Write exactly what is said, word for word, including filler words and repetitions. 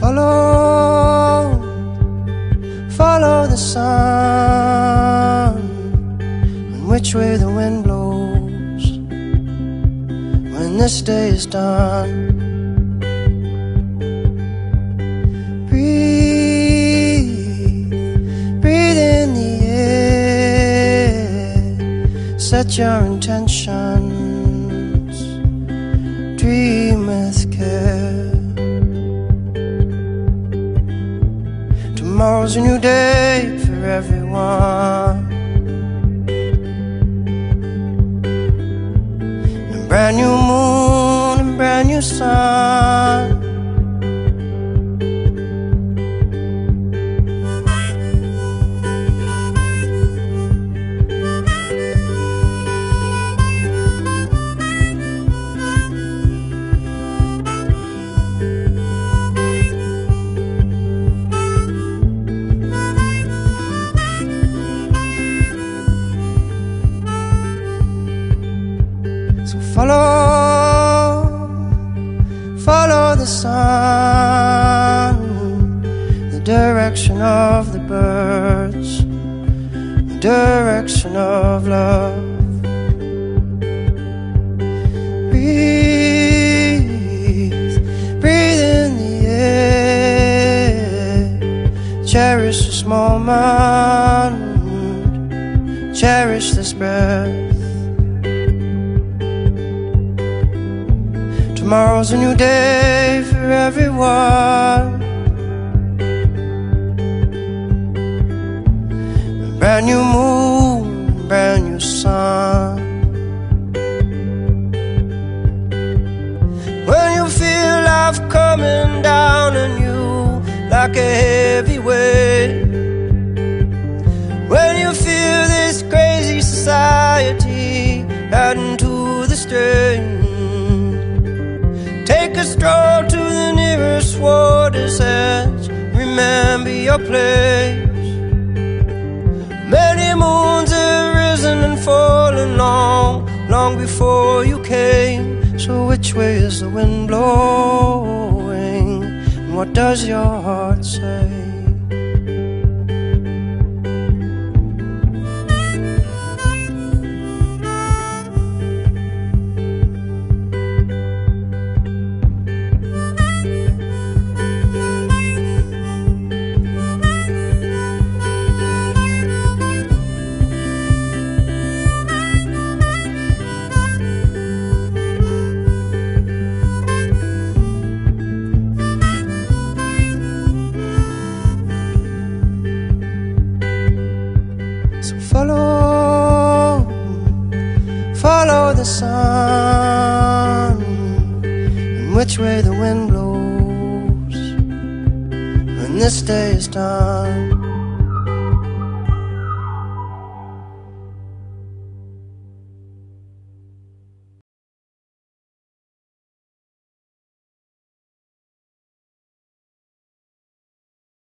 follow, follow the sun, and which way the wind blows when this day is done. Breathe, breathe in the air, set your intentions, dream with care. Tomorrow's a new day for everyone, a brand new moon and brand new sun. So follow, follow the sun, the direction of the birds, the direction of love. Breathe, breathe in the air, cherish this moment, cherish this breath. Tomorrow's a new day for everyone, a brand new moon, brand new sun. When you feel life coming down on you like a heavy weight, when you feel this crazy society adding to the strain, take a stroll to the nearest water's edge. Remember your place. Many moons have risen and fallen long, long before you came. So which way is the wind blowing, and what does your heart say? So follow, follow the sun, and which way the wind blows when this day is done.